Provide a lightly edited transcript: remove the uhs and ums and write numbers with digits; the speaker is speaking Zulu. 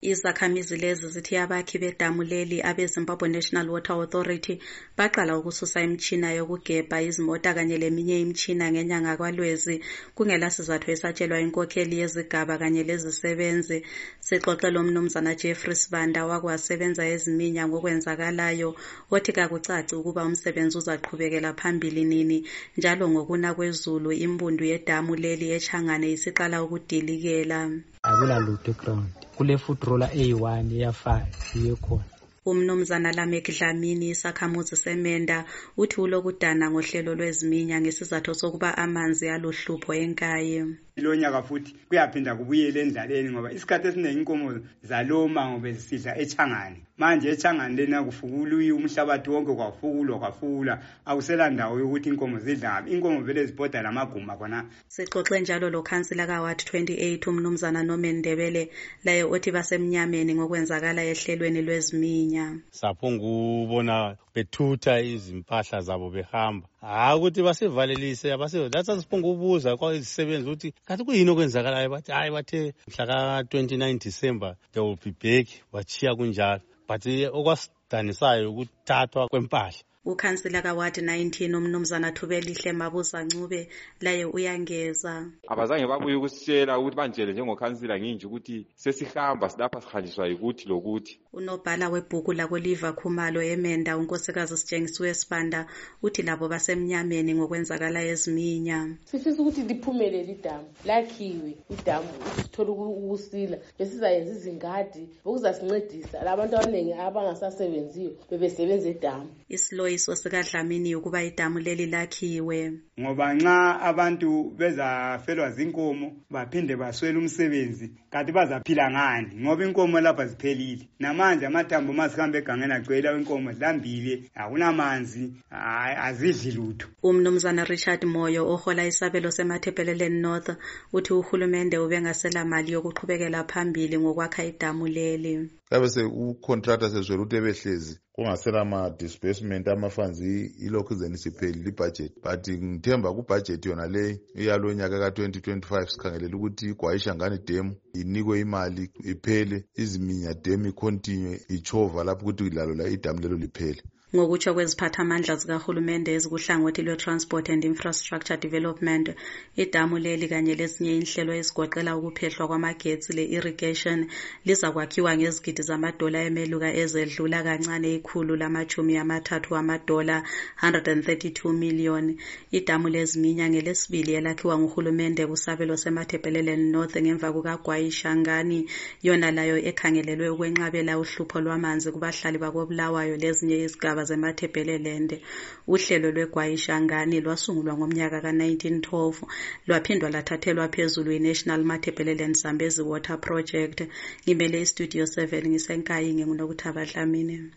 Izakhamizi lezi zithi abakhi bedamu leli abe-Zimbabwe National Water Authority baqala ukususa imitshina yokugebha izimota kanye leminye imitshina ngenyanga kaLwezi kungela sizathu esatshelwa inkokheli yezigaba kanye lezisebenzi. Sixoxe lomnumzana Jeffrey Sibanda wakwasebenza eziminya ngokwenzakalayo othi kakucaci ukuba umsebenzi uzaqhubekela phambili nini, njalo ngokuna kwezulu imbundu yedamu leli eChangane isiqala ukudilikela. Akulalutho ground kule foot roller A1 eya5 iyekhona. Umnumzana Lamek Dlamini isakhamuzi semenda uthi ulokudana ngohlelo lweziminya ngesizathu sokuba amanzi aluhlupho enkayi. Lo nyaka futhi kuyaphinda kubuyele endlaleni ngoba isikhathi esiningi inkomo zaloma ngoba zisidla eChangane. Manje eChangane lena kufukula umhlabathi wonke kwafula awusela ndawo yokuthi inkomo zidla ngabe. Inkomo vele zibhoda lamaguma khona. Sixoxe njalo lo councillor kaWard 28 umnumzana Norman Ndebele laye othi basemnyameni ngokwenzakala ehlelweni lweziminya. Saphunga ubona bethutha izimpahla zabo behamba. Ukuthi basivalelise lathi siphunga ubuza kwazisebenzi ukuthi kanti kuyini okwenzakalayo, bathi bathe mhla ka-29 December they will be back, bachiya kunjalo. But okwasidanisayo ukuthathwa kwempahla. Ukhansila kaWard 19 umnumzana Thubelihle Mabuza Ncube laye uyangeza. Abazange babuye ukusitshela ukuthi banjele njengokhansila nginje ukuthi sesihamba silapha sihanjiswa ukuthi lokuthi. Unobhala webhuku lakweLiva Khumalo emenda unkosikazi Sitshengisiwe Sibanda uthi labo basemnyameni ngokwenzakala eziminya. Sifisa ukuthi liphumelele idamu, lakhiwe idamu sithola ukusila besizayenza izingadi okuzasincedisa labantu abaningi abangasasebenziyo bebesebenza edamu. Isiloyiso sikaDlamini ukuba idamu leli lakhiwe ngoba nxa abantu bezafelwa zinkomo baphinde baswela umsebenzi kanti bazaphila ngani ngoba inkomo lapha ziphelile. Namanje amathambo masihambe egangeni agcwele inkomo zilambile, akunamanzi, azidli lutho. Umnumzana Richard Moyo ohola isabelo seMathebheleleni North uthi uhulumende ubengasela mali yokuqhubekela phambili ngokwakha idamu leli. Kabe ucontractor sezwela ukuthi ebehlezi kungasela ama-disbursement ama-funds ilokhu zenisipheli ibudget, but ngithemba kubudget yona le iyalo nyaka ka-2025 sikhangelela ukuthi iGwayishangane Dam inikwe imali iphele, iziminya dam icontinue ichova lapho ukuthi lalo la idamu lelo liphele. Ngokutsho kweziphathamandla zikahulumende ezikuhlangothi lwe-Transport and Infrastructure Development, idamu leli kanye lezinye inhlelo ezigoqela ukuphehlwa kwamagetsi le-irrigation lizakwakhiwa ngezigidi zamadola emeluka ezedlula kancane $130 $132 million. Idamu leziminya ngelesibili elakhiwa nguhulumende kusabelo seMathebheleleni North ngemva kukaGwayishangane, yona layo ekhangelelwe ukwenqabela uhlupho lwamanzi kubahlali bakoBulawayo lezinye izigaba zeMathebhelelende. Uhlelo lweGwayishangane lwasungulwa ngomnyaka ka-1912 lwaphindwa lathathelwa phezulu i-National Mathebheleleni Zambezi Water Project. Ngimele iStudio 7 ngisenkayi nginguNokuthaba Dlamini.